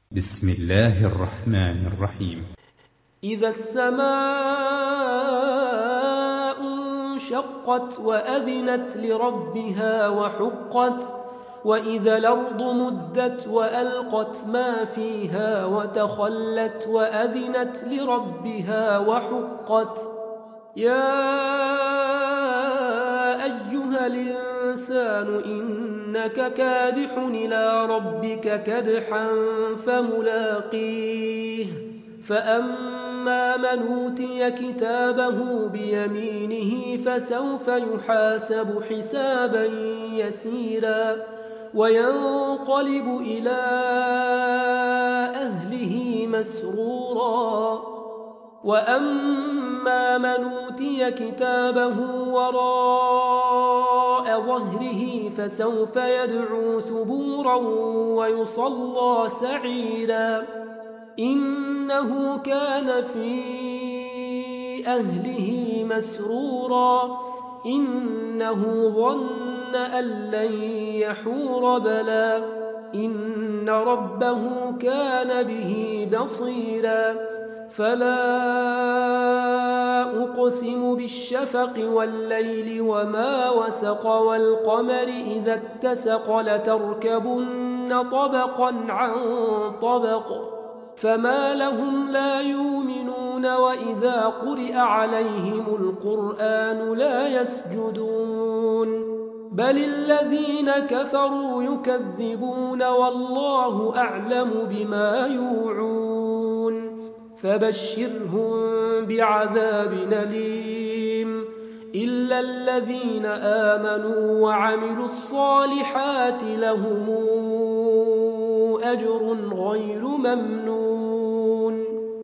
بسم الله الرحمن الرحيم. إذا السماء انشقت وأذنت لربها وحقت وإذا الأرض مدت وألقت ما فيها وتخلت وأذنت لربها وحقت يا أيها الإنسان إنك كادح إلى ربك كدحا فملاقيه فأما من أوتي كتابه بيمينه فسوف يحاسب حسابا يسيرا وينقلب إلى أهله مسرورا وأما من أوتي كتابه وراء ظهره فسوف يدعو ثبورا ويصلى سعيرا إنه كان في أهله مسرورا إنه ظن أن لن يحور بلى إن ربه كان به بصيرا فلا أقسم بالشفق والليل وما وسق والقمر إذا اتسق لتركبن طبقا عن طبق فما لهم لا يؤمنون وإذا قرئ عليهم القرآن لا يسجدون بل الذين كفروا يكذبون والله أعلم بما يوعون فبشرهم بعذاب أليم إلا الذين آمنوا وعملوا الصالحات لهم أجر غير ممنون